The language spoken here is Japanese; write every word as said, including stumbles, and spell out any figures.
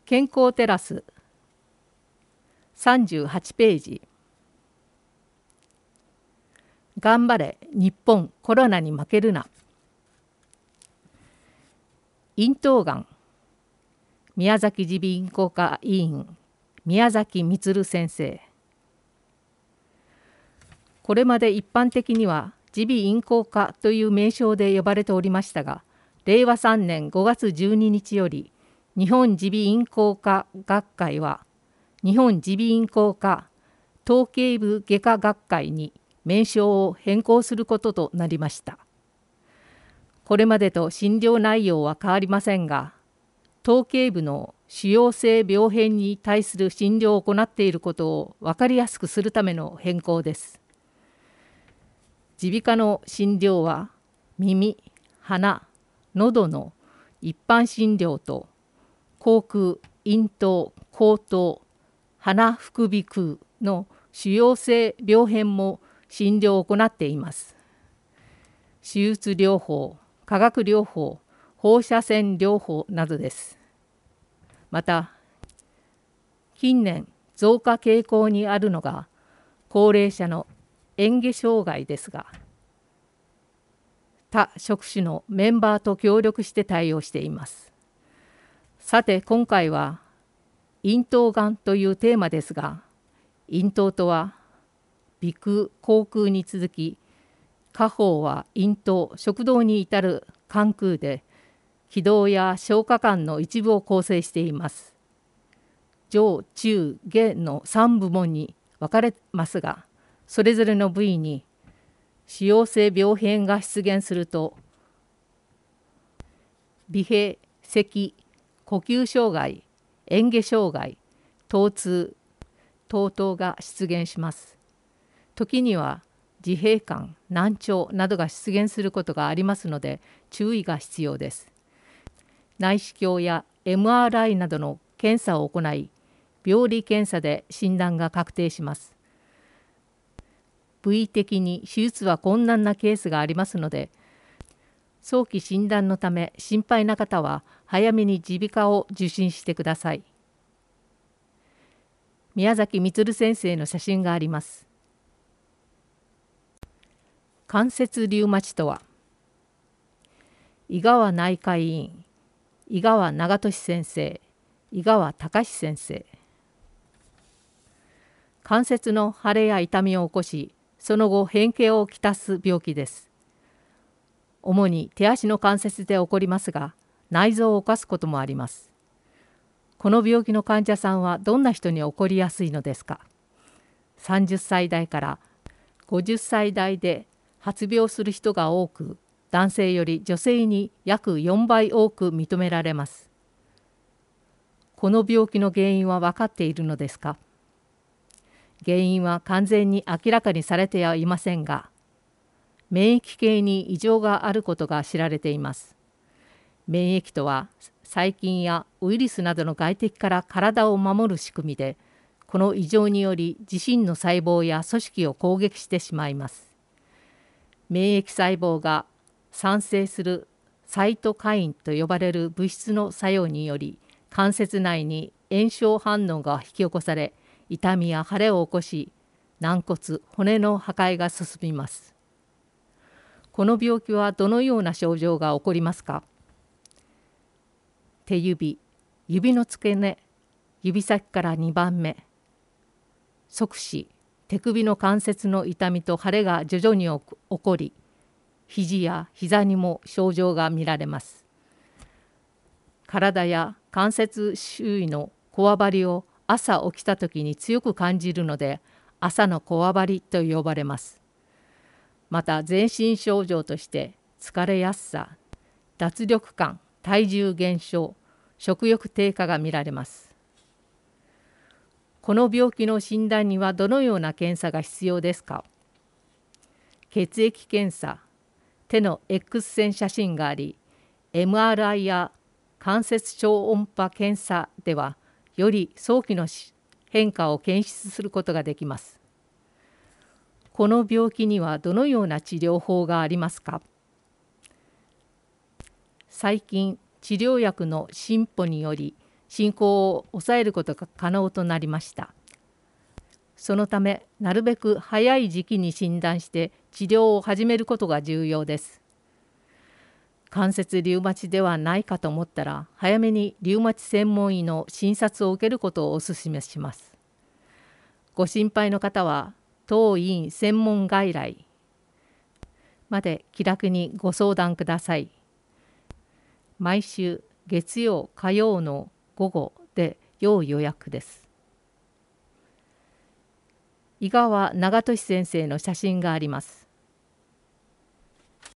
健康テラスさんじゅうはちページ。頑張れ日本、コロナに負けるな。咽頭がん、宮崎耳鼻咽喉科医院宮崎充先生。これまで一般的には耳鼻咽喉科という名称で呼ばれておりましたが、れいわさんねんごがつじゅうににちより日本耳鼻咽喉科学会は日本耳鼻咽喉科頭頸部外科学会に名称を変更することとなりました。これまでと診療内容は変わりませんが、頭頸部の腫瘍性病変に対する診療を行っていることを分かりやすくするための変更です。耳鼻科の診療は耳、鼻、喉の一般診療と口腔、咽頭、口頭、鼻副鼻腔の腫瘍性病変も診療を行っています。手術療法、化学療法、放射線療法などです。また、近年増加傾向にあるのが高齢者の嚥下障害ですが、他職種のメンバーと協力して対応しています。さて今回は咽頭がんというテーマですが、咽頭とは鼻腔、口腔に続き、下方は咽頭、食道に至る管腔で、気道や消化管の一部を構成しています。上、中、下のさんぶもんに分かれますが、それぞれの部位に腫瘍性病変が出現すると、鼻閉、咳、呼吸障害、嚥下障害、疼痛等々が出現します。時には自閉感、難聴などが出現することがありますので注意が必要です。内視鏡や エムアールアイ などの検査を行い、病理検査で診断が確定します。部位的に手術は困難なケースがありますので、早期診断のため心配な方は早めに耳鼻科を受診してください。宮崎充先生の写真があります。関節リウマチとは、井川内科医院、井川長俊先生、井川隆先生。関節の腫れや痛みを起こし、その後変形をきたす病気です。主に手足の関節で起こりますが、内臓を侵すこともあります。この病気の患者さんはどんな人に起こりやすいのですか。さんじゅっさい代からごじゅっさい代で発病する人が多く、男性より女性に約よんばい多く認められます。この病気の原因は分かっているのですか。原因は完全に明らかにされてはいませんが、免疫系に異常があることが知られています。免疫とは細菌やウイルスなどの外敵から体を守る仕組みで、この異常により自身の細胞や組織を攻撃してしまいます。免疫細胞が産生するサイトカインと呼ばれる物質の作用により、関節内に炎症反応が引き起こされ、痛みや腫れを起こし、軟骨、骨の破壊が進みます。この病気はどのような症状が起こりますか。手指、指の付け根、指先からにばんめ、側視、手首の関節の痛みと腫れが徐々に起こり、肘や膝にも症状が見られます。体や関節周囲のこわばりを朝起きた時に強く感じるので、朝のこわばりと呼ばれます。また全身症状として疲れやすさ、脱力感、体重減少、食欲低下が見られます。この病気の診断にはどのような検査が必要ですか。血液検査、手の X 線写真があり、エムアールアイ や関節超音波検査ではより早期の変化を検出することができます。この病気にはどのような治療法がありますか。最近治療薬の進歩により進行を抑えることが可能となりました。そのため、なるべく早い時期に診断して治療を始めることが重要です。関節リウマチではないかと思ったら、早めにリウマチ専門医の診察を受けることをお勧めします。ご心配の方は、当院専門外来まで気楽にご相談ください。毎週月曜、火曜の午後で要予約です。井川長俊先生の写真があります。